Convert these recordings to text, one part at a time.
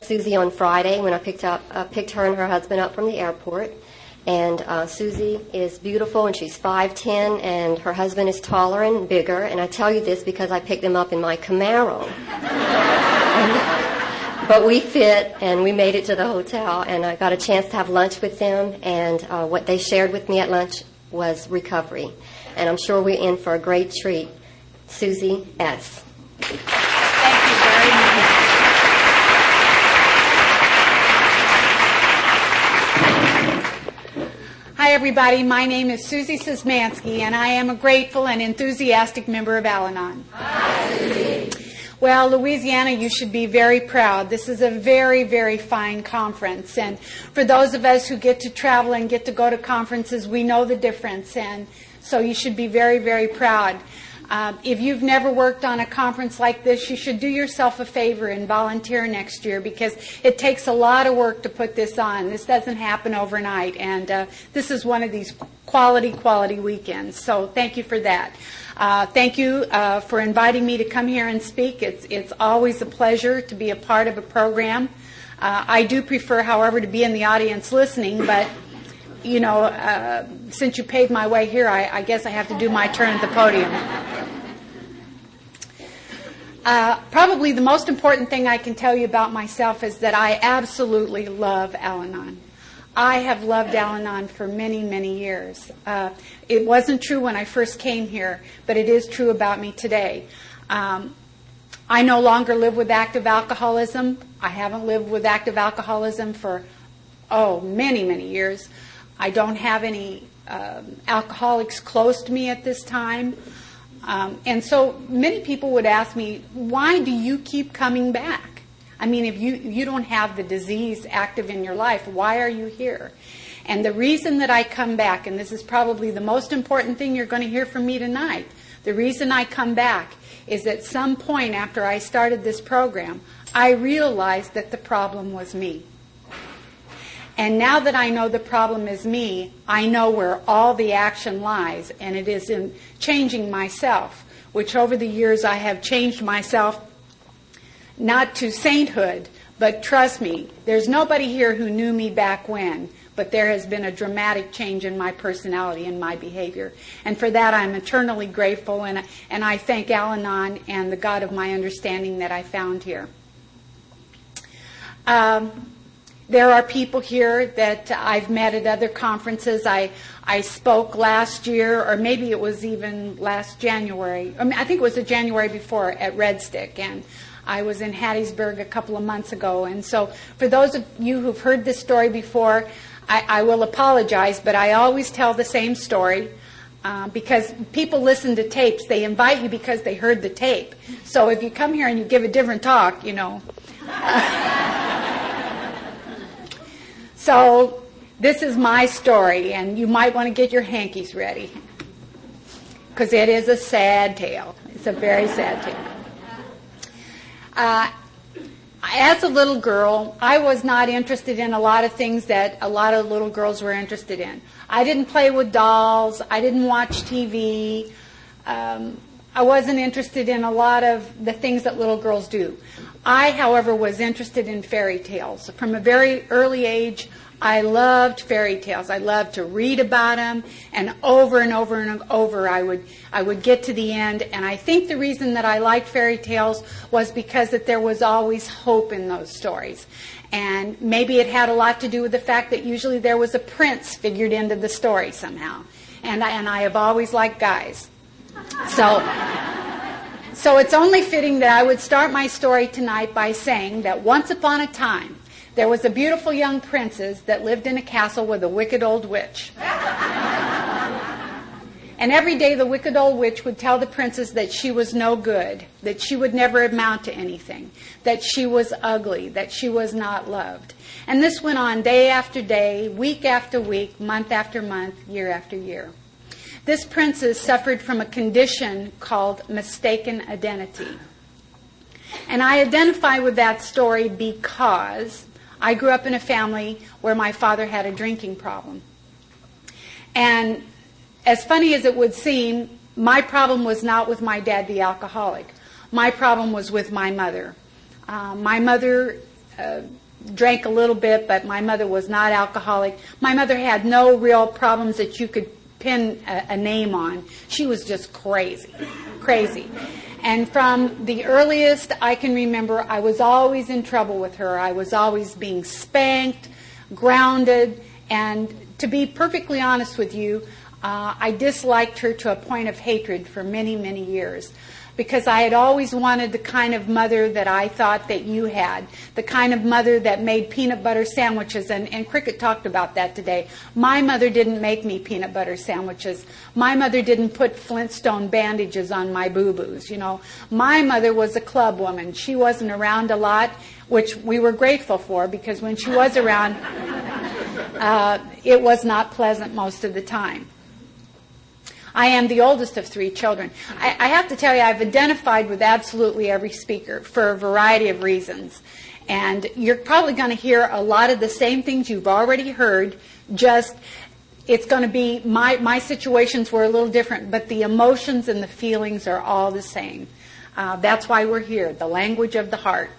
Susie on Friday when I picked her and her husband up from the airport. And Susie is beautiful, and she's 5'10", and her husband is taller and bigger. And I tell you this because I picked them up in my Camaro. But we fit, and we made it to the hotel, and I got a chance to have lunch with them. And what they shared with me at lunch was recovery. And I'm sure we're in for a great treat. Susie S. Thank you very much. Hi, everybody. My name is Susie Szymanski, and I am a grateful and enthusiastic member of Al-Anon. Hi, Susie. Well, Louisiana, you should be very proud. This is a very, very fine conference. And for those of us who get to travel and get to go to conferences, we know the difference. And so you should be very, very proud. If you've never worked on a conference like this, you should do yourself a favor and volunteer next year, because it takes a lot of work to put this on. This doesn't happen overnight, and this is one of these quality weekends. So thank you for that. Thank you for inviting me to come here and speak. It's always a pleasure to be a part of a program. I do prefer, however, to be in the audience listening, but you know, since you paid my way here, I guess I have to do my turn at the podium. Probably the most important thing I can tell you about myself is that I absolutely love Al-Anon. I have loved Al-Anon for many, many years. It wasn't true when I first came here, but it is true about me today. I no longer live with active alcoholism. I haven't lived with active alcoholism for, many, many years. I don't have any alcoholics close to me at this time. And so many people would ask me, why do you keep coming back? I mean, if you don't have the disease active in your life, why are you here? And the reason that I come back, and this is probably the most important thing you're going to hear from me tonight, the reason I come back is at some point after I started this program, I realized that the problem was me. And now that I know the problem is me, I know where all the action lies, and it is in changing myself, which over the years I have changed myself not to sainthood, but trust me, there's nobody here who knew me back when, but there has been a dramatic change in my personality and my behavior. And for that I'm eternally grateful, and I thank Al-Anon and the God of my understanding that I found here. There are people here that I've met at other conferences. I spoke last year, or maybe it was even last January. I think it was the January before at Red Stick, and I was in Hattiesburg a couple of months ago. And so for those of you who've heard this story before, I will apologize, but I always tell the same story because people listen to tapes. They invite you because they heard the tape. So if you come here and you give a different talk, you know. So this is my story, and you might want to get your hankies ready, because it is a sad tale. It's a very sad tale. As a little girl, I was not interested in a lot of things that a lot of little girls were interested in. I didn't play with dolls. I didn't watch TV. I wasn't interested in a lot of the things that little girls do. I, however, was interested in fairy tales. From a very early age, I loved fairy tales. I loved to read about them, and over and over and over I would get to the end. And I think the reason that I liked fairy tales was because that there was always hope in those stories. And maybe it had a lot to do with the fact that usually there was a prince figured into the story somehow. And I have always liked guys. So it's only fitting that I would start my story tonight by saying that once upon a time, there was a beautiful young princess that lived in a castle with a wicked old witch. And every day the wicked old witch would tell the princess that she was no good, that she would never amount to anything, that she was ugly, that she was not loved. And this went on day after day, week after week, month after month, year after year. This princess suffered from a condition called mistaken identity. And I identify with that story because I grew up in a family where my father had a drinking problem. And as funny as it would seem, my problem was not with my dad, the alcoholic. My problem was with my mother. My mother drank a little bit, but my mother was not alcoholic. My mother had no real problems that you could pin a name on. She was just crazy. And from the earliest I can remember, I was always in trouble with her. I was always being spanked, grounded, and to be perfectly honest with you, I disliked her to a point of hatred for many, many years, because I had always wanted the kind of mother that I thought that you had, the kind of mother that made peanut butter sandwiches, and Cricket talked about that today. My mother didn't make me peanut butter sandwiches. My mother didn't put Flintstone bandages on my boo-boos, My mother was a club woman. She wasn't around a lot, which we were grateful for, because when she was around, it was not pleasant most of the time. I am the oldest of 3 children. I have to tell you, I've identified with absolutely every speaker for a variety of reasons. And you're probably going to hear a lot of the same things you've already heard, just it's going to be, my situations were a little different, but the emotions and the feelings are all the same. That's why we're here, the language of the heart.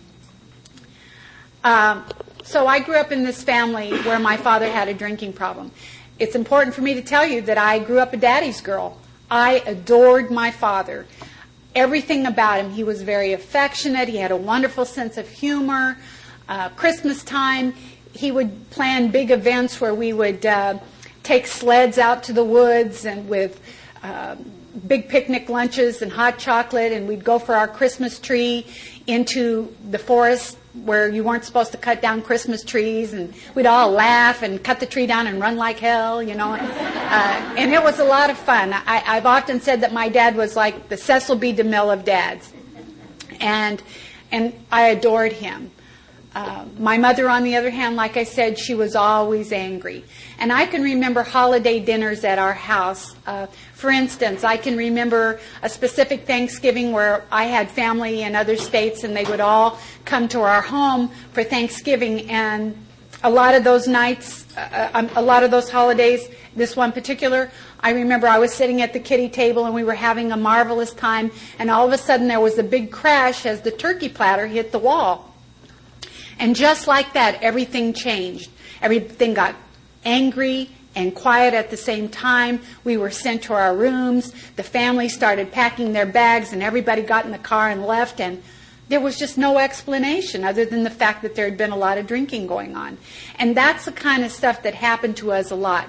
So I grew up in this family where my father had a drinking problem. It's important for me to tell you that I grew up a daddy's girl. I adored my father. Everything about him. He was very affectionate. He had a wonderful sense of humor. Christmas time, he would plan big events where we would take sleds out to the woods and with big picnic lunches and hot chocolate, and we'd go for our Christmas tree into the forest where you weren't supposed to cut down Christmas trees, and we'd all laugh and cut the tree down and run like hell, and it was a lot of fun. I've often said that my dad was like the Cecil B. DeMille of dads, and I adored him. My mother, on the other hand, like I said, she was always angry. And I can remember holiday dinners at our house. For instance, I can remember a specific Thanksgiving where I had family in other states, and they would all come to our home for Thanksgiving. And a lot of those nights, a lot of those holidays, this one particular, I remember I was sitting at the kiddie table and we were having a marvelous time, and all of a sudden there was a big crash as the turkey platter hit the wall. And just like that, everything changed. Everything got angry and quiet at the same time. We were sent to our rooms. The family started packing their bags, and everybody got in the car and left. And there was just no explanation other than the fact that there had been a lot of drinking going on. And that's the kind of stuff that happened to us a lot.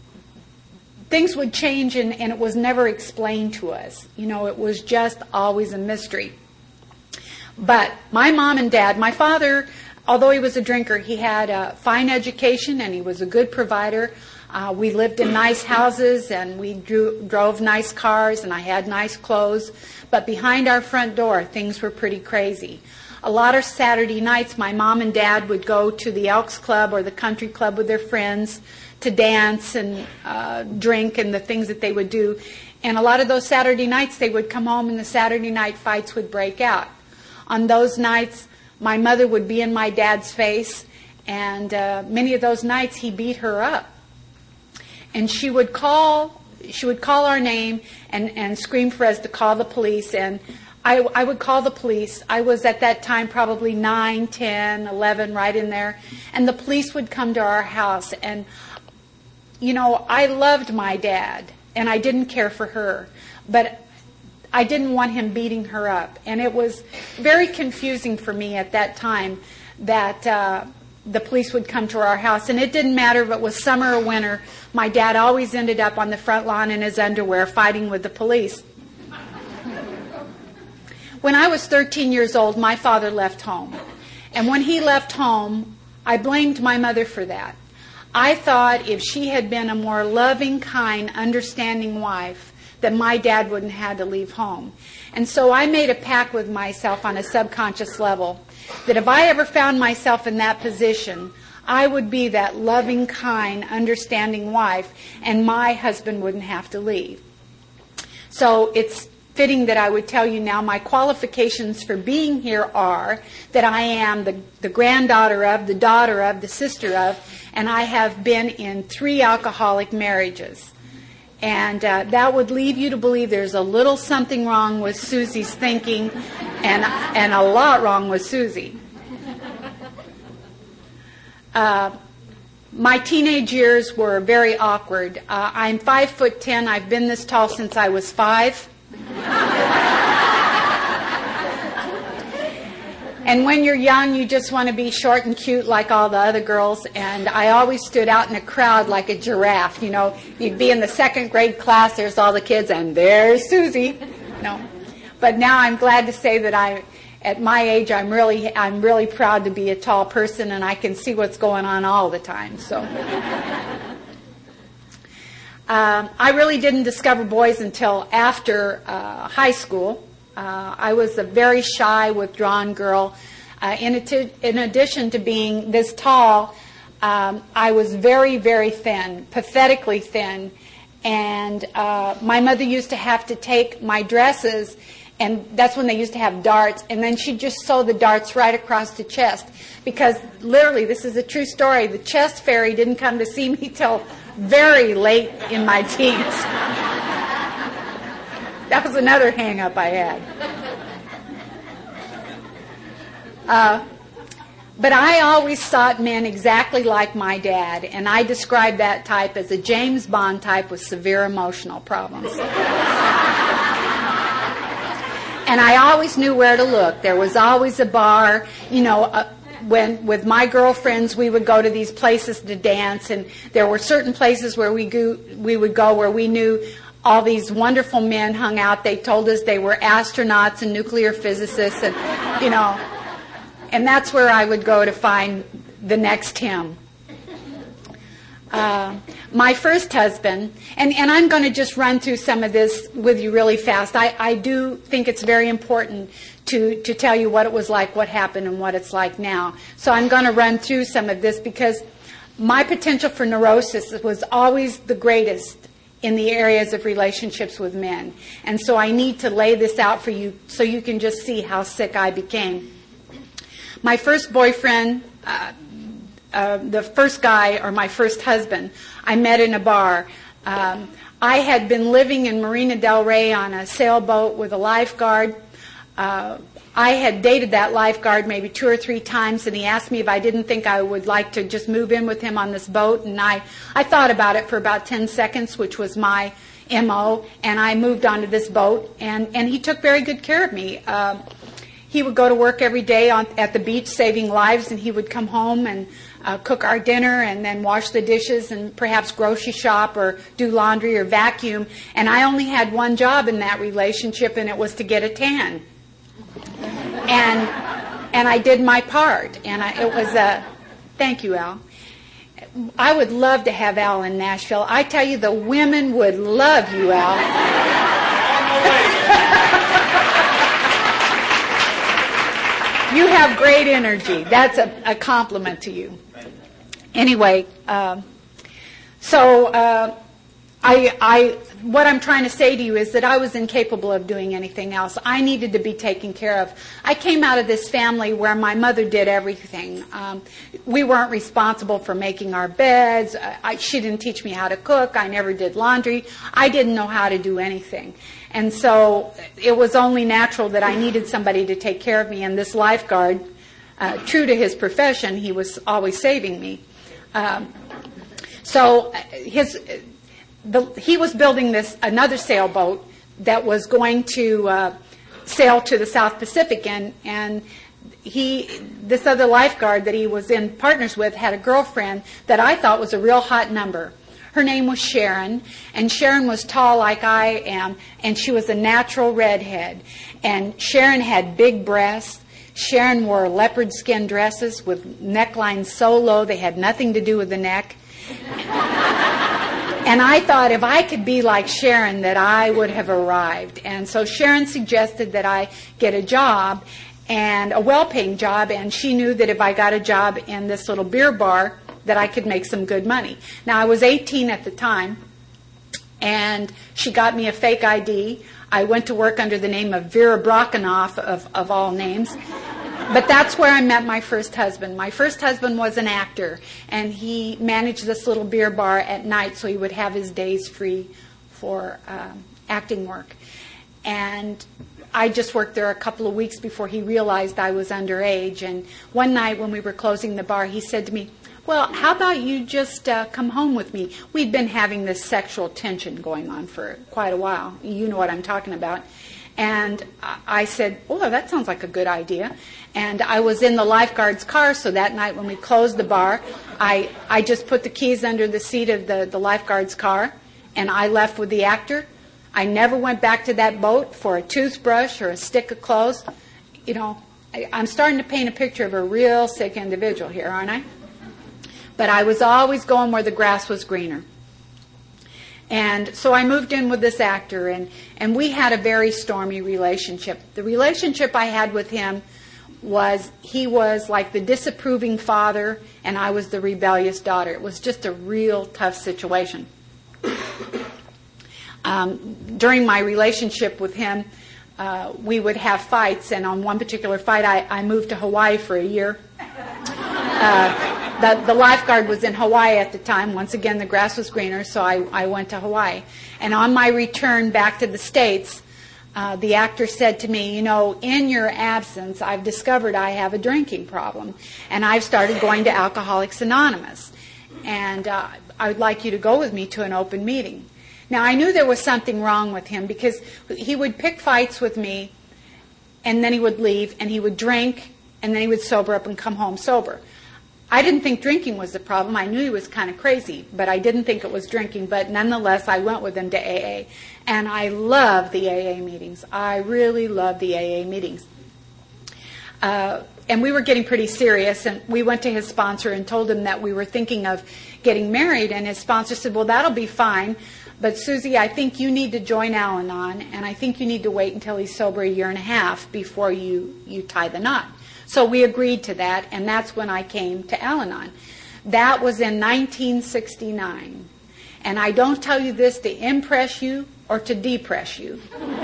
Things would change, and it was never explained to us. It was just always a mystery. But my mom and dad, my father, although he was a drinker, he had a fine education and he was a good provider. We lived in nice houses and we drove nice cars, and I had nice clothes. But behind our front door, things were pretty crazy. A lot of Saturday nights, my mom and dad would go to the Elks Club or the country club with their friends to dance and drink and the things that they would do. And a lot of those Saturday nights, they would come home and the Saturday night fights would break out. On those nights, my mother would be in my dad's face, and many of those nights he beat her up. And she would call our name and scream for us to call the police, and I would call the police. I was at that time probably 9, 10, 11, right in there, and the police would come to our house. And, I loved my dad, and I didn't care for her, but I didn't want him beating her up. And it was very confusing for me at that time that the police would come to our house. And it didn't matter if it was summer or winter. My dad always ended up on the front lawn in his underwear fighting with the police. When I was 13 years old, my father left home. And when he left home, I blamed my mother for that. I thought if she had been a more loving, kind, understanding wife, that my dad wouldn't have to leave home. And so I made a pact with myself on a subconscious level that if I ever found myself in that position, I would be that loving, kind, understanding wife, and my husband wouldn't have to leave. So it's fitting that I would tell you now my qualifications for being here are that I am the granddaughter of, the daughter of, the sister of, and I have been in 3 alcoholic marriages. And that would lead you to believe there's a little something wrong with Susie's thinking and a lot wrong with Susie. My teenage years were very awkward. I'm 5'10". I've been this tall since I was 5. And when you're young, you just want to be short and cute like all the other girls. And I always stood out in a crowd like a giraffe. You know, you'd be in the second grade class, there's all the kids, and there's Susie. No. But now I'm glad to say that at my age, I'm really proud to be a tall person, and I can see what's going on all the time. So, I really didn't discover boys until after high school. I was a very shy, withdrawn girl. In addition to being this tall, I was very, very thin, pathetically thin, and my mother used to have to take my dresses. And that's when they used to have darts. And then she'd just sew the darts right across the chest. Because literally, this is a true story, the chest fairy didn't come to see me till very late in my teens. That was another hang-up I had. But I always sought men exactly like my dad. And I described that type as a James Bond type with severe emotional problems. And I always knew where to look. There was always a bar. You know, when with my girlfriends, we would go to these places to dance, and there were certain places where we would go where we knew all these wonderful men hung out. They told us they were astronauts and nuclear physicists, and you know, and that's where I would go to find the next him. My first husband, and I'm going to just run through some of this with you really fast. I do think it's very important to tell you what it was like, what happened, and what it's like now. So I'm going to run through some of this because my potential for neurosis was always the greatest in the areas of relationships with men. And so I need to lay this out for you so you can just see how sick I became. My first boyfriend, the first guy, or my first husband, I met in a bar. I had been living in Marina del Rey on a sailboat with a lifeguard. I had dated that lifeguard maybe 2 or 3 times, and he asked me if I didn't think I would like to just move in with him on this boat. And I thought about it for about 10 seconds, which was my M.O., and I moved onto this boat, and he took very good care of me. He would go to work every day at the beach saving lives, and he would come home and cook our dinner and then wash the dishes and perhaps grocery shop or do laundry or vacuum. And I only had one job in that relationship, and it was to get a tan. And I did my part. And it was a thank you, Al. I would love to have Al in Nashville. I tell you, the women would love you, Al. You have great energy. That's a compliment to you. Anyway, what I'm trying to say to you is that I was incapable of doing anything else. I needed to be taken care of. I came out of this family where my mother did everything. We weren't responsible for making our beds. She didn't teach me how to cook. I never did laundry. I didn't know how to do anything. And so it was only natural that I needed somebody to take care of me. And this lifeguard, true to his profession, he was always saving me. He was building another sailboat that was going to sail to the South Pacific, and this other lifeguard that he was in partners with had a girlfriend that I thought was a real hot number. Her name was Sharon, and Sharon was tall like I am, and she was a natural redhead. And Sharon had big breasts. Sharon wore leopard skin dresses with necklines so low they had nothing to do with the neck. And I thought if I could be like Sharon that I would have arrived. And so Sharon suggested that I get a job, and a well-paying job, and she knew that if I got a job in this little beer bar that I could make some good money. Now, I was 18 at the time, and she got me a fake ID. I went to work under the name of Vera Brockenoff, of all names. But that's where I met my first husband. My first husband was an actor, and he managed this little beer bar at night so he would have his days free for acting work. And I just worked there a couple of weeks before he realized I was underage. And one night when we were closing the bar, he said to me, well, how about you just come home with me? We'd been having this sexual tension going on for quite a while. You know what I'm talking about. And I said, oh, that sounds like a good idea. And I was in the lifeguard's car, so that night when we closed the bar, I just put the keys under the seat of the lifeguard's car, and I left with the actor. I never went back to that boat for a toothbrush or a stick of clothes. You know, I'm starting to paint a picture of a real sick individual here, aren't I? But I was always going where the grass was greener. And so I moved in with this actor, and we had a very stormy relationship. The relationship I had with him was, he was like the disapproving father, and I was the rebellious daughter. It was just a real tough situation. During my relationship with him, we would have fights, and on one particular fight, I moved to Hawaii for a year. The lifeguard was in Hawaii at the time. Once again, the grass was greener, so I went to Hawaii. And on my return back to the States, the actor said to me, you know, in your absence, I've discovered I have a drinking problem, and I've started going to Alcoholics Anonymous. And I would like you to go with me to an open meeting. Now, I knew there was something wrong with him because he would pick fights with me, and then he would leave, and he would drink, and then he would sober up and come home sober. I didn't think drinking was the problem. I knew he was kind of crazy, but I didn't think it was drinking. But nonetheless, I went with him to AA. And I love the AA meetings. I really love the AA meetings. And we were getting pretty serious, and we went to his sponsor and told him that we were thinking of getting married. And his sponsor said, well, that'll be fine. But Susie, I think you need to join Al-Anon, and I think you need to wait until he's sober a year and a half before you tie the knot. So we agreed to that, and that's when I came to Al-Anon. That was in 1969. And I don't tell you this to impress you or to depress you.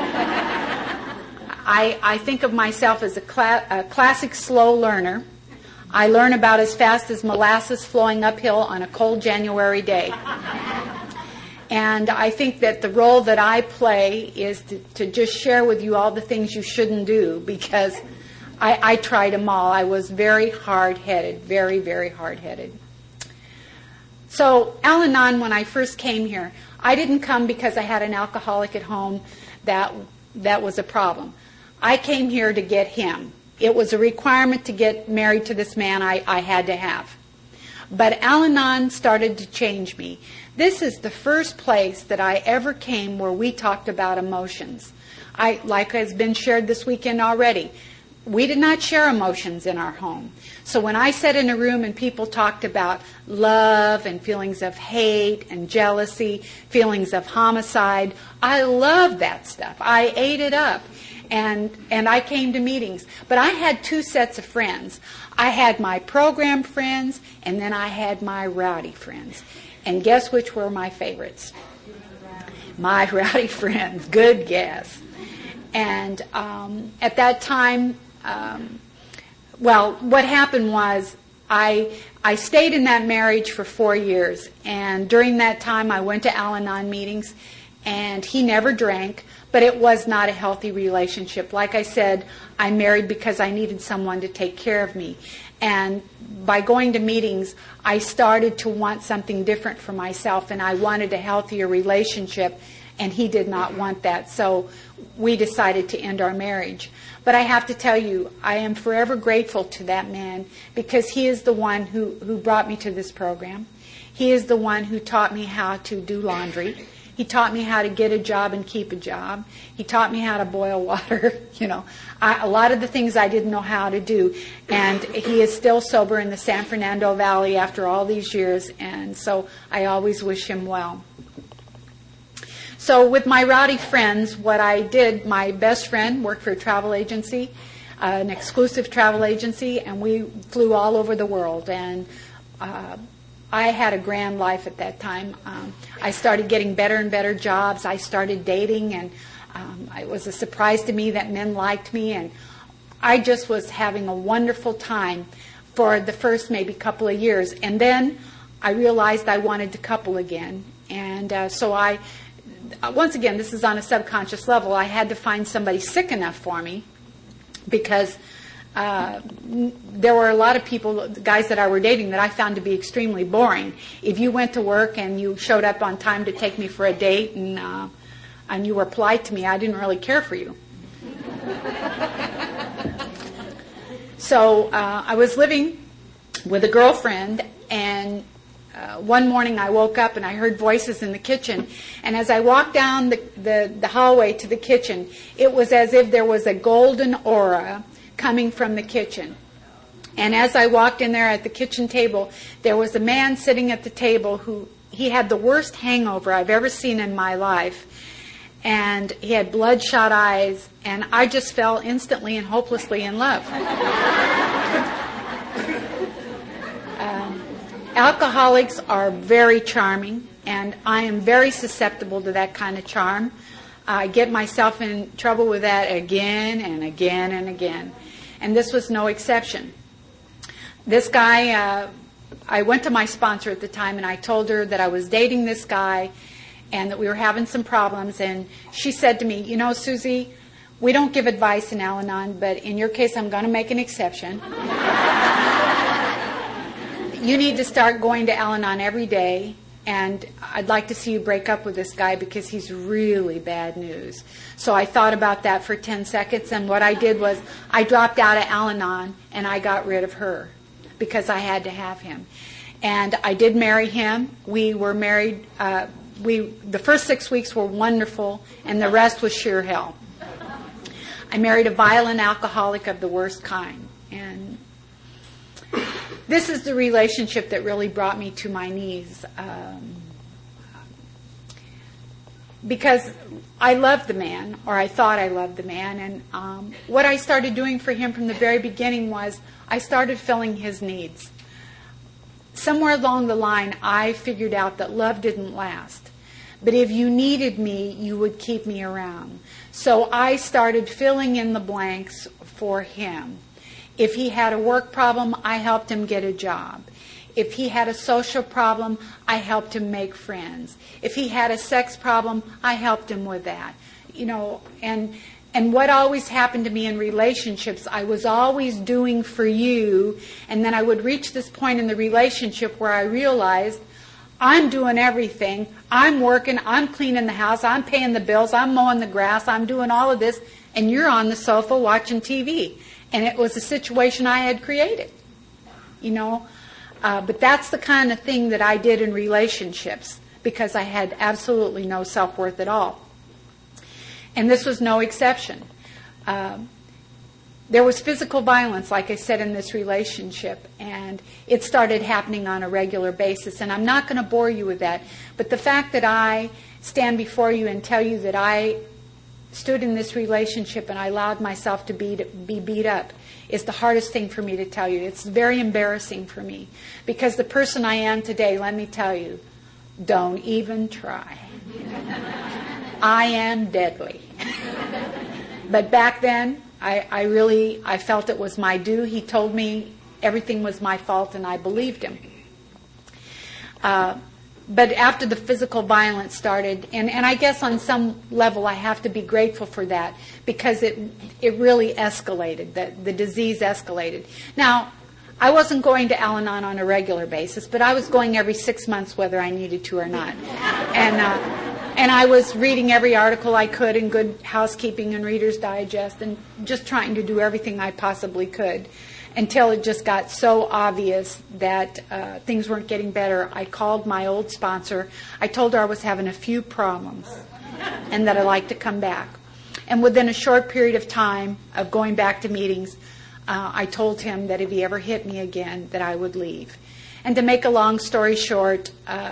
I think of myself as a classic slow learner. I learn about as fast as molasses flowing uphill on a cold January day. And I think that the role that I play is to just share with you all the things you shouldn't do, because I tried them all. I was very hard-headed, very, very hard-headed. So Al-Anon, when I first came here, I didn't come because I had an alcoholic at home that was a problem. I came here to get him. It was a requirement to get married to this man I had to have. But Al-Anon started to change me. This is the first place that I ever came where we talked about emotions. Like has been shared this weekend already, we did not share emotions in our home. So when I sat in a room and people talked about love and feelings of hate and jealousy, feelings of homicide, I loved that stuff. I ate it up. And I came to meetings. But I had two sets of friends. I had my program friends, and then I had my rowdy friends. And guess which were my favorites? My rowdy friends. Good guess. And at that time, what happened was I stayed in that marriage for 4 years. And during that time, I went to Al-Anon meetings, and he never drank, but it was not a healthy relationship. Like I said, I married because I needed someone to take care of me. And by going to meetings, I started to want something different for myself, and I wanted a healthier relationship, and he did not want that. So we decided to end our marriage. But I have to tell you, I am forever grateful to that man, because he is the one who brought me to this program. He is the one who taught me how to do laundry. He taught me how to get a job and keep a job. He taught me how to boil water. A lot of the things I didn't know how to do. And he is still sober in the San Fernando Valley after all these years. And so I always wish him well. So with my rowdy friends, what I did, my best friend worked for a travel agency, an exclusive travel agency, and we flew all over the world. And I had a grand life at that time. I started getting better and better jobs. I started dating, and it was a surprise to me that men liked me. And I just was having a wonderful time for the first maybe couple of years. And then I realized I wanted to couple again. And so once again, this is on a subconscious level, I had to find somebody sick enough for me, because there were a lot of people, guys that I were dating, that I found to be extremely boring. If you went to work and you showed up on time to take me for a date and you were polite to me, I didn't really care for you. So I was living with a girlfriend, and one morning I woke up and I heard voices in the kitchen. And as I walked down the hallway to the kitchen, it was as if there was a golden aura coming from the kitchen. And as I walked in there at the kitchen table, there was a man sitting at the table who, he had the worst hangover I've ever seen in my life. And he had bloodshot eyes, and I just fell instantly and hopelessly in love. Alcoholics are very charming, and I am very susceptible to that kind of charm. I get myself in trouble with that again and again and again. And this was no exception. This guy, I went to my sponsor at the time, and I told her that I was dating this guy and that we were having some problems. And she said to me, you know, Susie, we don't give advice in Al-Anon, but in your case, I'm going to make an exception. You need to start going to Al-Anon every day, and I'd like to see you break up with this guy because he's really bad news. So I thought about that for 10 seconds, and what I did was I dropped out of Al-Anon, and I got rid of her because I had to have him. And I did marry him. We were married. The first 6 weeks were wonderful, and the rest was sheer hell. I married a violent alcoholic of the worst kind, and this is the relationship that really brought me to my knees, because I loved the man, or I thought I loved the man, and what I started doing for him from the very beginning was I started filling his needs. Somewhere along the line, I figured out that love didn't last. But if you needed me, you would keep me around. So I started filling in the blanks for him. If he had a work problem, I helped him get a job. If he had a social problem, I helped him make friends. If he had a sex problem, I helped him with that. You know, and what always happened to me in relationships, I was always doing for you, and then I would reach this point in the relationship where I realized I'm doing everything. I'm working, I'm cleaning the house, I'm paying the bills, I'm mowing the grass, I'm doing all of this, and you're on the sofa watching TV. And it was a situation I had created, you know. But that's the kind of thing that I did in relationships because I had absolutely no self-worth at all. And this was no exception. There was physical violence, like I said, in this relationship, and it started happening on a regular basis. And I'm not going to bore you with that, but the fact that I stand before you and tell you that I stood in this relationship and I allowed myself to be beat up is the hardest thing for me to tell you. It's very embarrassing for me because the person I am today, let me tell you, don't even try. I am deadly. But back then, I felt it was my due. He told me everything was my fault, and I believed him. But after the physical violence started, and I guess on some level I have to be grateful for that because it really escalated. The disease escalated. Now, I wasn't going to Al-Anon on a regular basis, but I was going every 6 months whether I needed to or not. And I was reading every article I could in Good Housekeeping and Reader's Digest and just trying to do everything I possibly could until it just got so obvious that things weren't getting better. I called my old sponsor. I told her I was having a few problems and that I'd like to come back. And within a short period of time of going back to meetings, I told him that if he ever hit me again, that I would leave. And to make a long story short,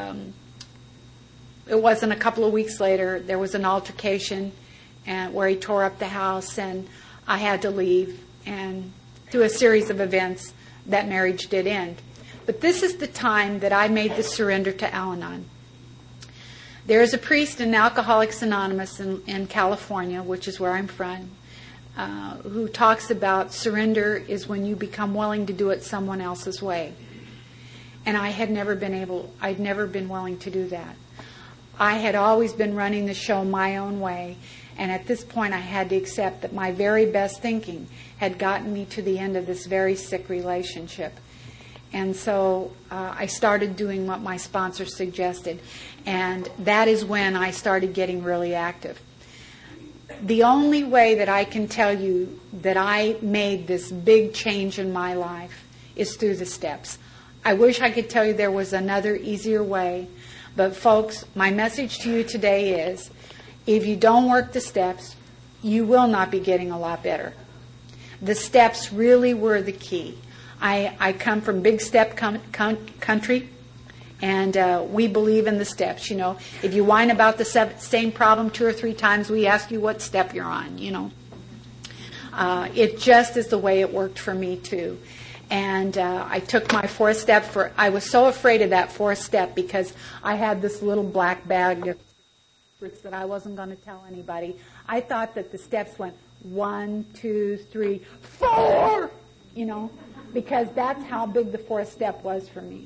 it wasn't a couple of weeks later, there was an altercation where he tore up the house, and I had to leave. And through a series of events, that marriage did end. But this is the time that I made the surrender to Al-Anon. There is a priest in Alcoholics Anonymous in California, which is where I'm from, who talks about surrender is when you become willing to do it someone else's way. And I'd never been willing to do that. I had always been running the show my own way, And at this point, I had to accept that my very best thinking had gotten me to the end of this very sick relationship. And so I started doing what my sponsor suggested. And that is when I started getting really active. The only way that I can tell you that I made this big change in my life is through the steps. I wish I could tell you there was another easier way. But folks, my message to you today is, if you don't work the steps, you will not be getting a lot better. The steps really were the key. I come from big step country, and we believe in the steps. You know, if you whine about the same problem 2 or 3 times, we ask you what step you're on. You know, it just is the way it worked for me too. And I took my 4th step. I was so afraid of that 4th step because I had this little black bag of secrets that I wasn't going to tell anybody. I thought that the steps went 1, 2, 3, 4. You know. Because that's how big the 4th step was for me.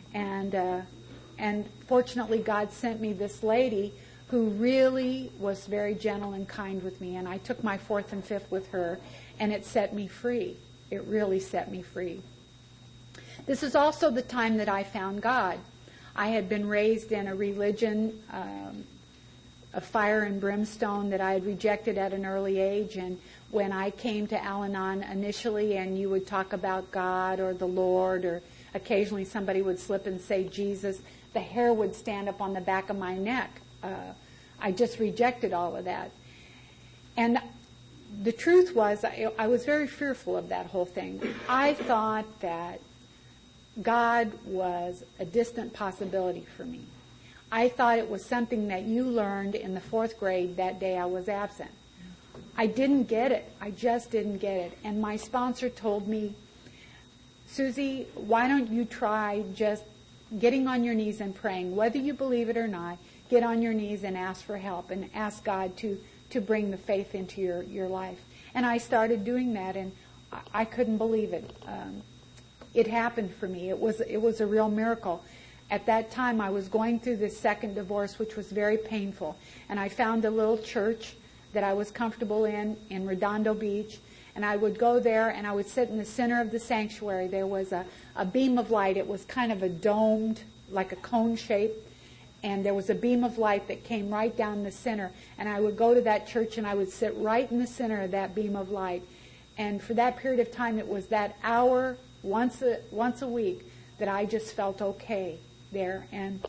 And fortunately, God sent me this lady who really was very gentle and kind with me. And I took my 4th and 5th with her, and it set me free. It really set me free. This is also the time that I found God. I had been raised in a religion of fire and brimstone that I had rejected at an early age. And when I came to Al-Anon initially, and you would talk about God or the Lord, or occasionally somebody would slip and say Jesus, the hair would stand up on the back of my neck. I just rejected all of that. And the truth was, I was very fearful of that whole thing. I thought that God was a distant possibility for me. I thought it was something that you learned in the 4th grade that day I was absent. I didn't get it. I just didn't get it. And my sponsor told me, Susie, why don't you try just getting on your knees and praying? Whether you believe it or not, get on your knees and ask for help and ask God to bring the faith into your life. And I started doing that, and I couldn't believe it. It happened for me. It was a real miracle. At that time, I was going through this second divorce, which was very painful. And I found a little church that I was comfortable in Redondo Beach. And I would go there, and I would sit in the center of the sanctuary. There was a beam of light. It was kind of a domed, like a cone shape. And there was a beam of light that came right down the center. And I would go to that church, and I would sit right in the center of that beam of light. And for that period of time, it was that hour, once a week, that I just felt okay there. And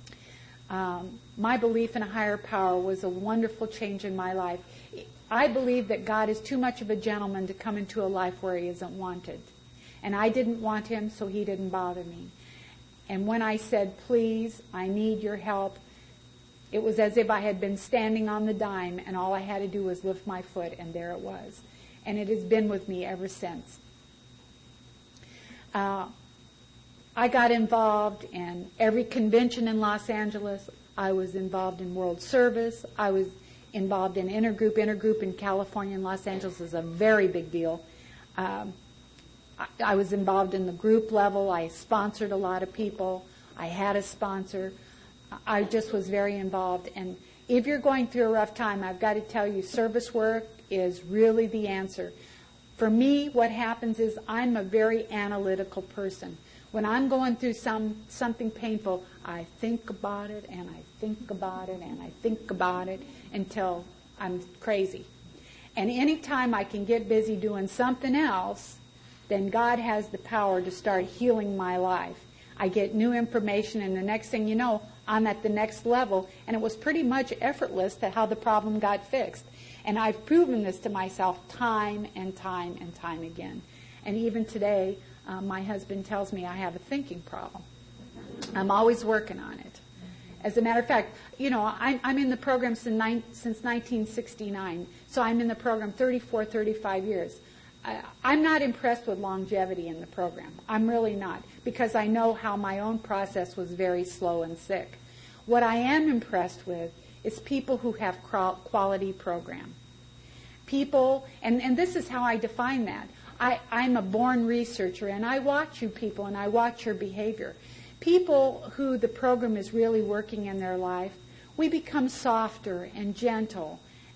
my belief in a higher power was a wonderful change in my life. I believe that God is too much of a gentleman to come into a life where he isn't wanted. And I didn't want him, so he didn't bother me. And when I said, please, I need your help, it was as if I had been standing on the dime, and all I had to do was lift my foot, and there it was. And it has been with me ever since. I got involved in every convention in Los Angeles. I was involved in World Service. I was involved in intergroup. Intergroup in California and Los Angeles is a very big deal. I was involved in the group level. I sponsored a lot of people. I had a sponsor. I just was very involved. And if you're going through a rough time, I've got to tell you, service work is really the answer. For me, what happens is I'm a very analytical person. When I'm going through something painful, I think about it, and I think about it, and I think about it until I'm crazy. And anytime I can get busy doing something else, then God has the power to start healing my life. I get new information, and the next thing you know, I'm at the next level, and it was pretty much effortless to how the problem got fixed. And I've proven this to myself time and time and time again. And even today, my husband tells me I have a thinking problem. I'm always working on it. As a matter of fact, you know, I'm in the program since 1969, so I'm in the program 35 years. I'm not impressed with longevity in the program. I'm really not, because I know how my own process was very slow and sick. What I am impressed with is people who have quality program. People, and this is how I define that. I'm a born researcher, and I watch you people, and I watch your behavior. People who the program is really working in their life, we become softer and gentle,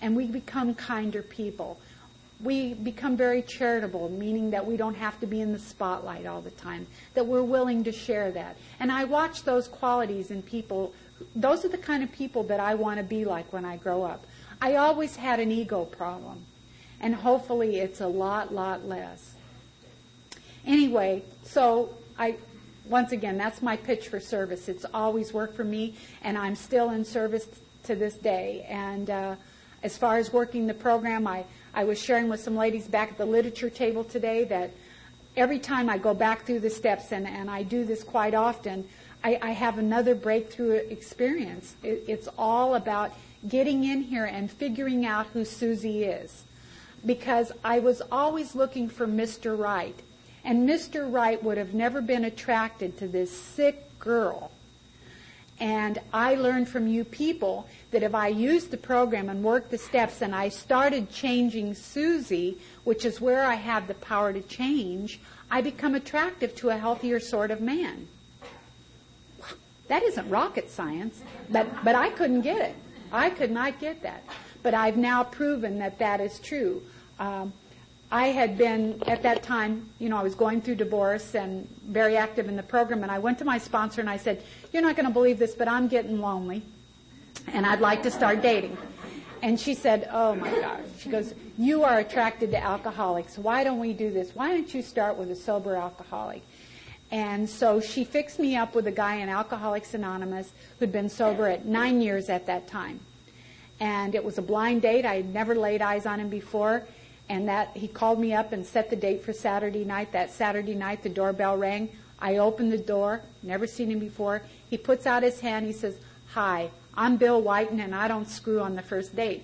and we become kinder people. We become very charitable, meaning that we don't have to be in the spotlight all the time, that we're willing to share that. And I watch those qualities in people. Those are the kind of people that I want to be like when I grow up. I always had an ego problem, and hopefully it's a lot less. Anyway, so once again, that's my pitch for service. It's always worked for me, and I'm still in service to this day. And as far as working the program, I was sharing with some ladies back at the literature table today that every time I go back through the steps, and I do this quite often, I have another breakthrough experience. It's all about getting in here and figuring out who Susie is. Because I was always looking for Mr. Right. And Mr. Right would have never been attracted to this sick girl. And I learned from you people that if I used the program and worked the steps and I started changing Susie, which is where I have the power to change, I become attractive to a healthier sort of man. That isn't rocket science, but I couldn't get it. I could not get that. But I've now proven that that is true. I had been, at that time, I was going through divorce and very active in the program, and I went to my sponsor and I said, "You're not going to believe this, but I'm getting lonely, and I'd like to start dating." And she said, "Oh my God." She goes, "You are attracted to alcoholics. Why don't we do this? Why don't you start with a sober alcoholic?" And so she fixed me up with a guy in Alcoholics Anonymous who'd been sober at 9 years at that time. And it was a blind date. I had never laid eyes on him before. And that he called me up and set the date for Saturday night. That Saturday night, the doorbell rang. I opened the door, never seen him before. He puts out his hand. He says, "Hi, I'm Bill Whiten, and I don't screw on the first date."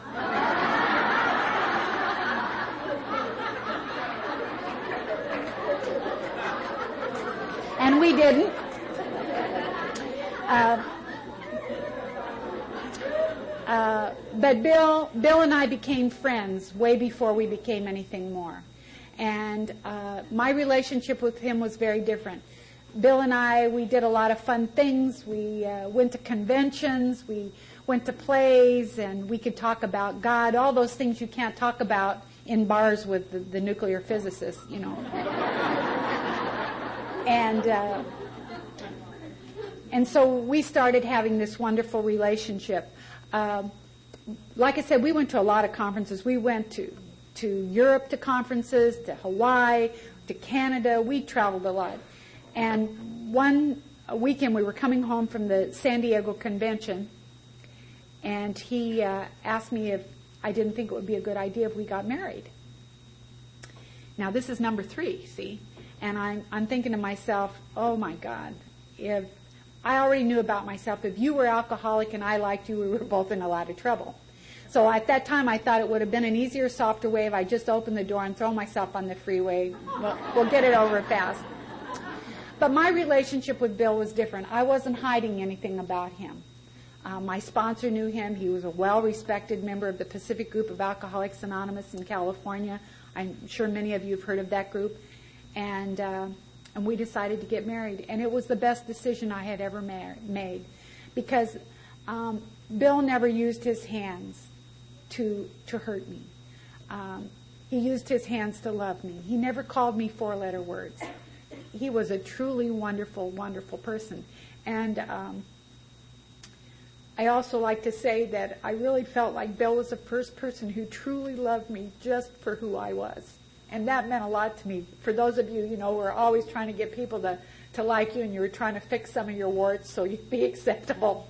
And we didn't. But Bill and I became friends way before we became anything more. And my relationship with him was very different. Bill and I, we did a lot of fun things. We went to conventions, we went to plays, and we could talk about God, all those things you can't talk about in bars with the nuclear physicists, And so we started having this wonderful relationship. Like I said, we went to a lot of conferences. We went to Europe to conferences, to Hawaii, to Canada. We traveled a lot. And one weekend we were coming home from the San Diego convention, and he asked me if I didn't think it would be a good idea if we got married. Now this is number 3, see? And I'm thinking to myself, oh my God, if I already knew about myself. If you were alcoholic and I liked you, we were both in a lot of trouble. So at that time, I thought it would have been an easier, softer way if I just opened the door and throw myself on the freeway. We'll get it over fast. But my relationship with Bill was different. I wasn't hiding anything about him. My sponsor knew him. He was a well-respected member of the Pacific Group of Alcoholics Anonymous in California. I'm sure many of you have heard of that group. And we decided to get married. And it was the best decision I had ever made. Because Bill never used his hands to hurt me. He used his hands to love me. He never called me 4-letter words. He was a truly wonderful, wonderful person. And I also like to say that I really felt like Bill was the first person who truly loved me just for who I was. And that meant a lot to me. For those of you, who are always trying to get people to like you, and you were trying to fix some of your warts so you'd be acceptable.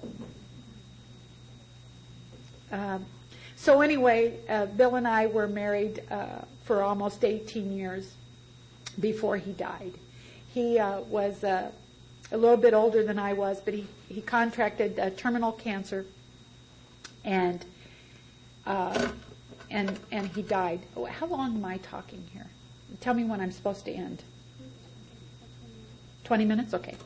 So anyway, Bill and I were married for almost 18 years before he died. He was a little bit older than I was, but he contracted terminal cancer, and he died. Oh, how long am I talking here? Tell me when I'm supposed to end. 20 minutes? Okay.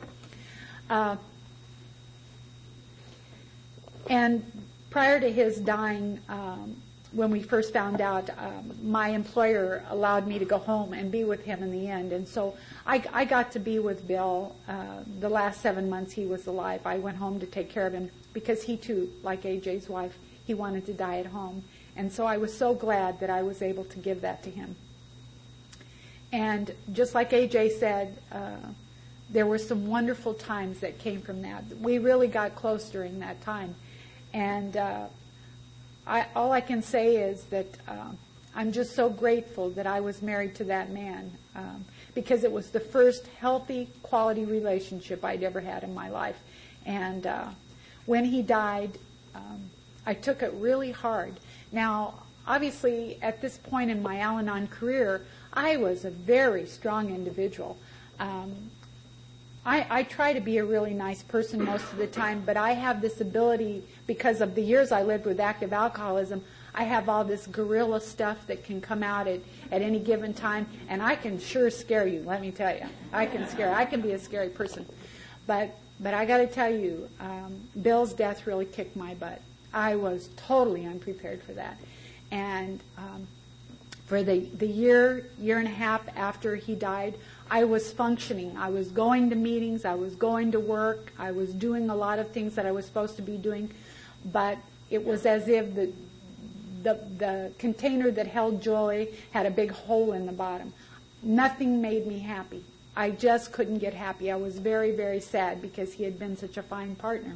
And prior to his dying, when we first found out, my employer allowed me to go home and be with him in the end. And so I got to be with Bill the last 7 months he was alive. I went home to take care of him because he too, like AJ's wife, he wanted to die at home. And so I was so glad that I was able to give that to him. And just like AJ said, there were some wonderful times that came from that. We really got close during that time. And all I can say is that I'm just so grateful that I was married to that man, because it was the first healthy, quality relationship I'd ever had in my life. And when he died, I took it really hard. Now, obviously, at this point in my Al-Anon career, I was a very strong individual. I try to be a really nice person most of the time, but I have this ability, because of the years I lived with active alcoholism, I have all this guerrilla stuff that can come out at any given time, and I can sure scare you, let me tell you. I can be a scary person. But I got to tell you, Bill's death really kicked my butt. I was totally unprepared for that. And for the year and a half after he died, I was functioning. I was going to meetings. I was going to work. I was doing a lot of things that I was supposed to be doing. But it was as if the container that held joy had a big hole in the bottom. Nothing made me happy. I just couldn't get happy. I was very, very sad because he had been such a fine partner.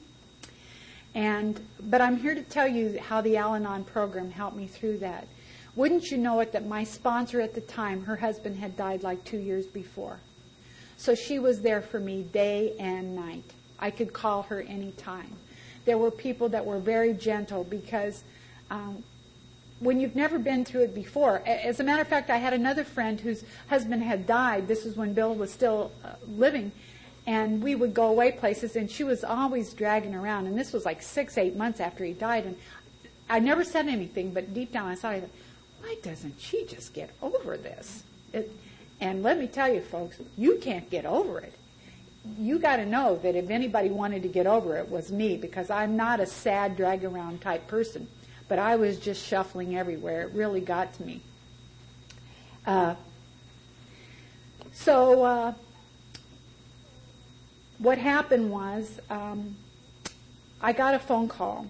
But I'm here to tell you how the Al-Anon program helped me through that. Wouldn't you know it that my sponsor at the time, her husband had died like 2 years before. So she was there for me day and night. I could call her any time. There were people that were very gentle because when you've never been through it before, as a matter of fact, I had another friend whose husband had died. This was when Bill was still living. And we would go away places, and she was always dragging around. And this was like 6-8 months after he died. And I never said anything, but deep down I thought, why doesn't she just get over this? And let me tell you, folks, you can't get over it. You got to know that if anybody wanted to get over it, it was me, because I'm not a sad, drag-around type person. But I was just shuffling everywhere. It really got to me. What happened was I got a phone call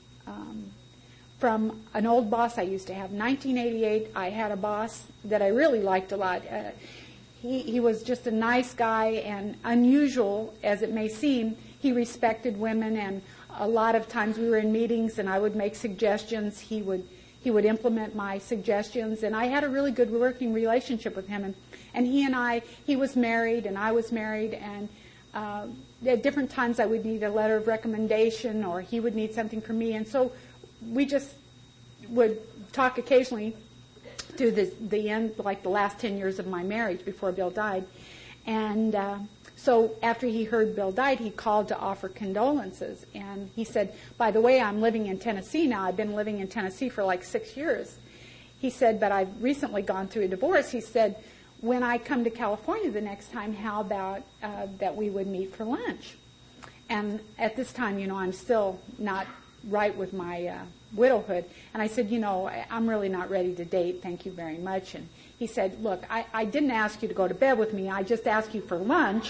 from an old boss I used to have. 1988, I had a boss that I really liked a lot. He was just a nice guy, and unusual as it may seem, he respected women, and a lot of times we were in meetings and I would make suggestions. He would implement my suggestions, and I had a really good working relationship with him. And he was married and I was married, and at different times I would need a letter of recommendation or he would need something from me. And so we just would talk occasionally to the end, like the last 10 years of my marriage before Bill died. And so after he heard Bill died, he called to offer condolences. And he said, by the way, I'm living in Tennessee now. I've been living in Tennessee for like 6 years. He said, but I've recently gone through a divorce. He said, when I come to California the next time, how about that we would meet for lunch? And at this time, I'm still not right with my widowhood. And I said, I'm really not ready to date. Thank you very much. And he said, look, I didn't ask you to go to bed with me. I just asked you for lunch.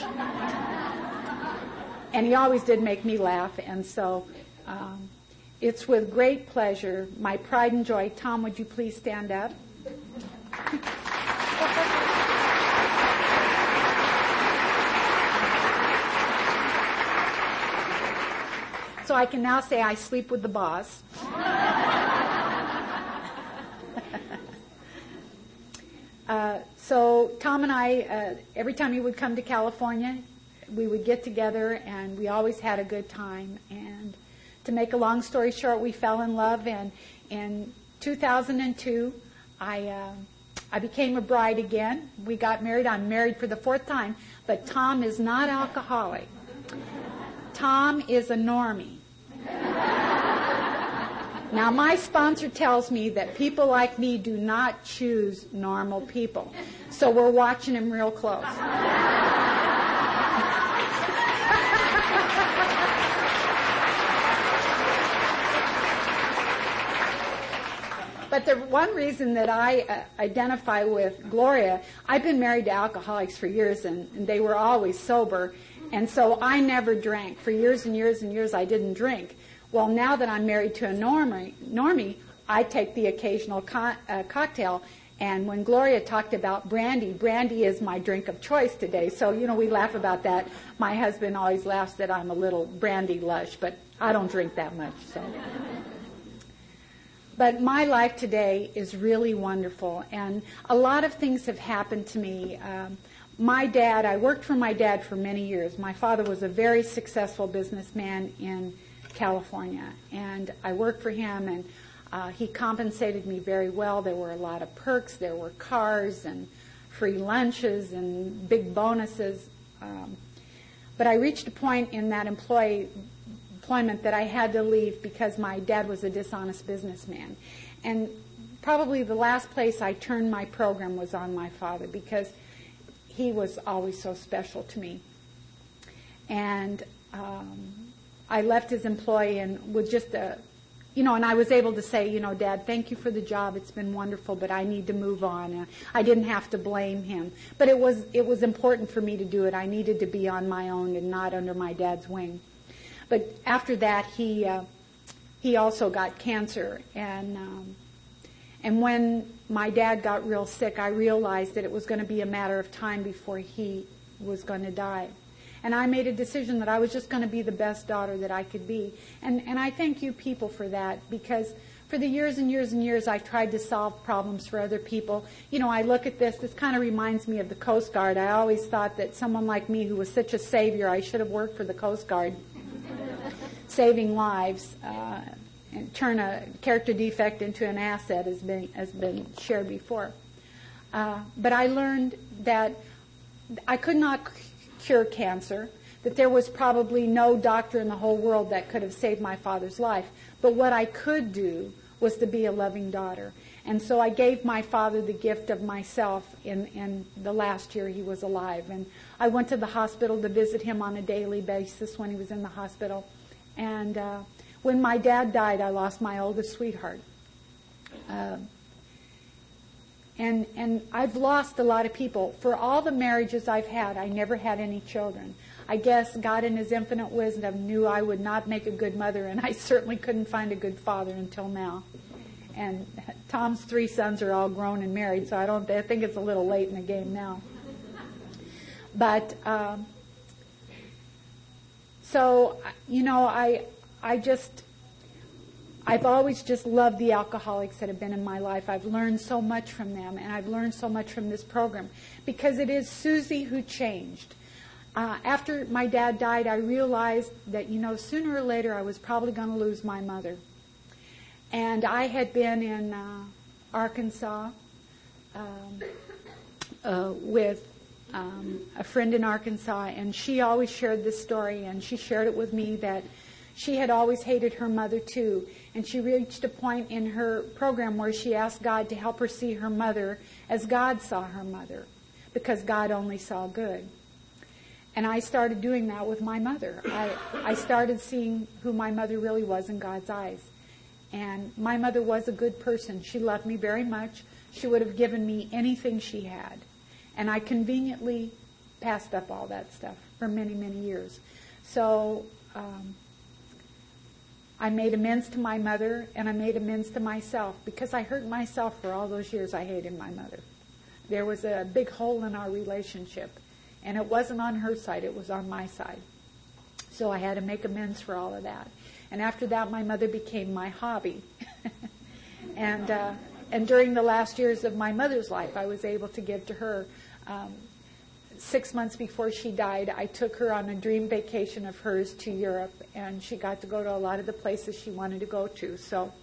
And he always did make me laugh. And so it's with great pleasure, my pride and joy. Tom, would you please stand up? So I can now say I sleep with the boss. So Tom and I, every time he would come to California, we would get together, and we always had a good time. And to make a long story short, we fell in love, and in 2002, I became a bride again. We got married. I'm married for the 4th time, but Tom is not alcoholic. Tom is a normie. Now, my sponsor tells me that people like me do not choose normal people. So we're watching him real close. But the one reason that I identify with Gloria, I've been married to alcoholics for years, and they were always sober. And so I never drank. For years and years and years, I didn't drink. Well, now that I'm married to a normie, I take the occasional cocktail. And when Gloria talked about brandy is my drink of choice today. So, we laugh about that. My husband always laughs that I'm a little brandy lush, but I don't drink that much. So. But my life today is really wonderful. And a lot of things have happened to me. I worked for my dad for many years. My father was a very successful businessman in California. And I worked for him, and he compensated me very well. There were a lot of perks. There were cars and free lunches and big bonuses. But I reached a point in that employment that I had to leave because my dad was a dishonest businessman. And probably the last place I turned my program was on my father, because he was always so special to me. And I left his employee and with just and I was able to say, Dad, thank you for the job. It's been wonderful, but I need to move on. I didn't have to blame him. But it was important for me to do it. I needed to be on my own and not under my dad's wing. But after that, he also got cancer. And when my dad got real sick, I realized that it was going to be a matter of time before he was going to die. And I made a decision that I was just going to be the best daughter that I could be. And I thank you people for that, because for the years and years and years I've tried to solve problems for other people. I look at this kind of reminds me of the Coast Guard. I always thought that someone like me who was such a savior, I should have worked for the Coast Guard, saving lives, and turn a character defect into an asset has been shared before. But I learned that I could not cure cancer, that there was probably no doctor in the whole world that could have saved my father's life. But what I could do was to be a loving daughter. And so I gave my father the gift of myself in the last year he was alive. And I went to the hospital to visit him on a daily basis when he was in the hospital. And when my dad died, I lost my oldest sweetheart. And I've lost a lot of people. For all the marriages I've had, I never had any children. I guess God in His infinite wisdom knew I would not make a good mother, and I certainly couldn't find a good father until now. And Tom's 3 sons are all grown and married, so I think it's a little late in the game now. But, I've always just loved the alcoholics that have been in my life. I've learned so much from them, and I've learned so much from this program, because it is Susie who changed. After my dad died, I realized that, sooner or later I was probably going to lose my mother. And I had been in Arkansas with a friend in Arkansas, and she always shared this story, and she shared it with me that she had always hated her mother too, and she reached a point in her program where she asked God to help her see her mother as God saw her mother, because God only saw good. And I started doing that with my mother. I started seeing who my mother really was in God's eyes. And my mother was a good person. She loved me very much. She would have given me anything she had. And I conveniently passed up all that stuff for many, many years. So I made amends to my mother, and I made amends to myself, because I hurt myself for all those years I hated my mother. There was a big hole in our relationship, and it wasn't on her side, it was on my side. So I had to make amends for all of that. And after that, my mother became my hobby. And during the last years of my mother's life, I was able to give to her. 6 months before she died, I took her on a dream vacation of hers to Europe, and she got to go to a lot of the places she wanted to go to. So,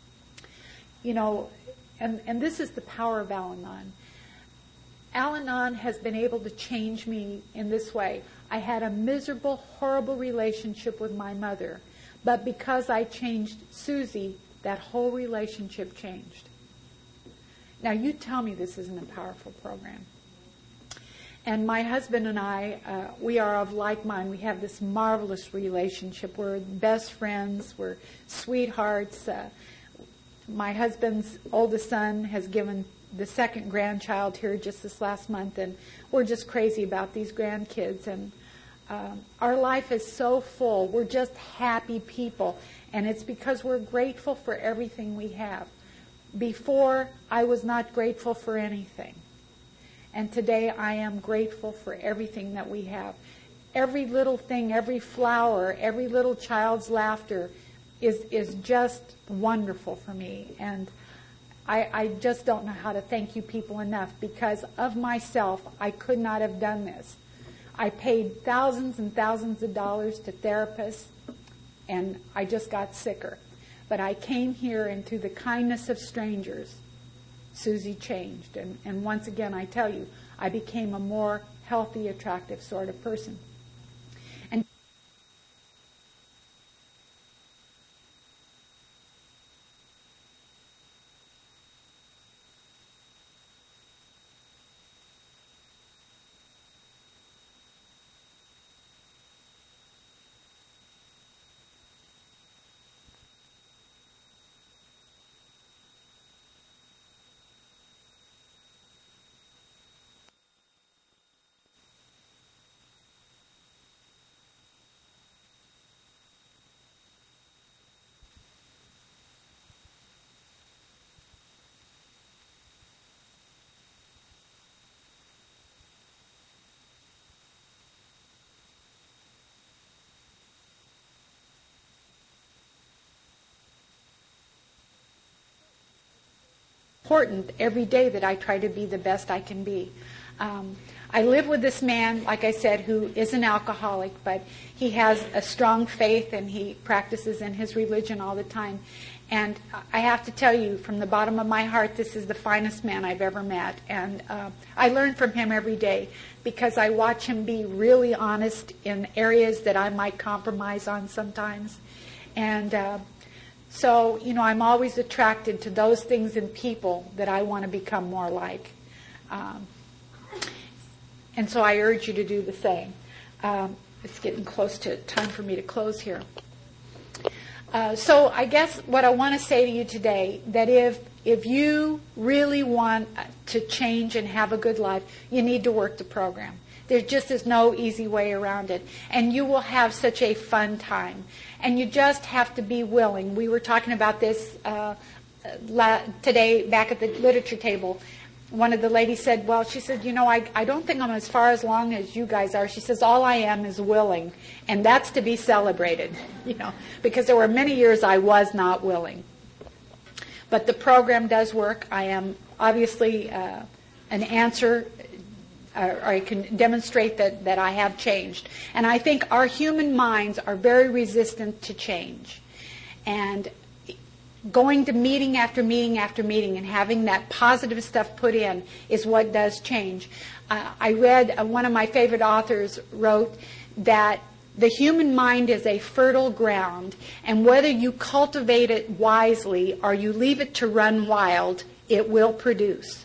and this is the power of Al-Anon. Al-Anon has been able to change me in this way. I had a miserable, horrible relationship with my mother, but because I changed Susie, that whole relationship changed. Now, you tell me this isn't a powerful program. And my husband and I, we are of like mind. We have this marvelous relationship. We're best friends. We're sweethearts. My husband's oldest son has given the second grandchild here just this last month, and we're just crazy about these grandkids. And Our life is so full. We're just happy people. And it's because we're grateful for everything we have. Before, I was not grateful for anything. And today I am grateful for everything that we have. Every little thing, every flower, every little child's laughter is just wonderful for me. And I just don't know how to thank you people enough, because of myself, I could not have done this. I paid thousands and thousands of dollars to therapists, and I just got sicker. But I came here, and through the kindness of strangers, Susie changed. And once again, I tell you, I became a more healthy, attractive sort of person. And important every day that I try to be the best I can be. I live with this man, like I said, who is an alcoholic, but he has a strong faith and he practices in his religion all the time. And I have to tell you, from the bottom of my heart, this is the finest man I've ever met. And I learn from him every day because I watch him be really honest in areas that I might compromise on sometimes. And so, I'm always attracted to those things in people that I want to become more like. And so I urge you to do the same. It's getting close to time for me to close here. So I guess what I want to say to you today, that if you really want to change and have a good life, you need to work the program. There just is no easy way around it. And you will have such a fun time. And you just have to be willing. We were talking about this today back at the literature table. One of the ladies said, she said, I don't think I'm as far along as you guys are. She says, all I am is willing. And that's to be celebrated, because there were many years I was not willing. But the program does work. I am obviously an answer. I can demonstrate that I have changed. And I think our human minds are very resistant to change. And going to meeting after meeting after meeting and having that positive stuff put in is what does change. I read, one of my favorite authors wrote that the human mind is a fertile ground, and whether you cultivate it wisely or you leave it to run wild, it will produce.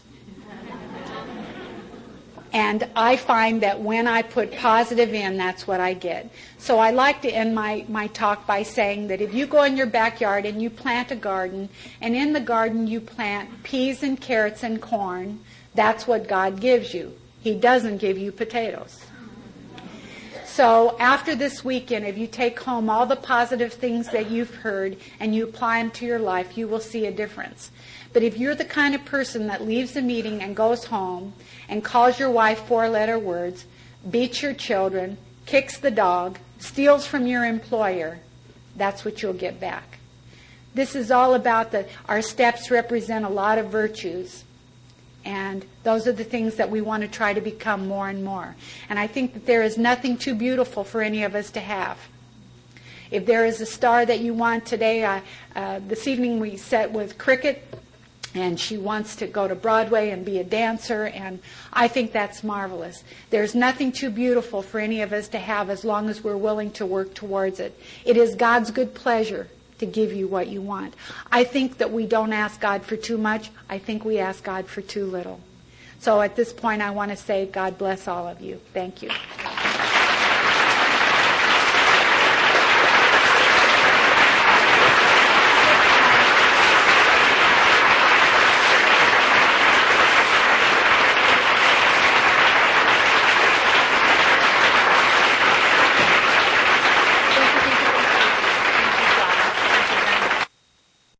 And I find that when I put positive in, that's what I get. So I like to end my talk by saying that if you go in your backyard and you plant a garden, and in the garden you plant peas and carrots and corn, that's what God gives you. He doesn't give you potatoes. So after this weekend, if you take home all the positive things that you've heard and you apply them to your life, you will see a difference. But if you're the kind of person that leaves a meeting and goes home and calls your wife 4-letter words, beats your children, kicks the dog, steals from your employer, that's what you'll get back. This is all about our steps represent a lot of virtues. And those are the things that we want to try to become more and more. And I think that there is nothing too beautiful for any of us to have. If there is a star that you want today, this evening we sat with Cricket, and she wants to go to Broadway and be a dancer, and I think that's marvelous. There's nothing too beautiful for any of us to have as long as we're willing to work towards it. It is God's good pleasure to give you what you want. I think that we don't ask God for too much. I think we ask God for too little. So at this point, I want to say God bless all of you. Thank you.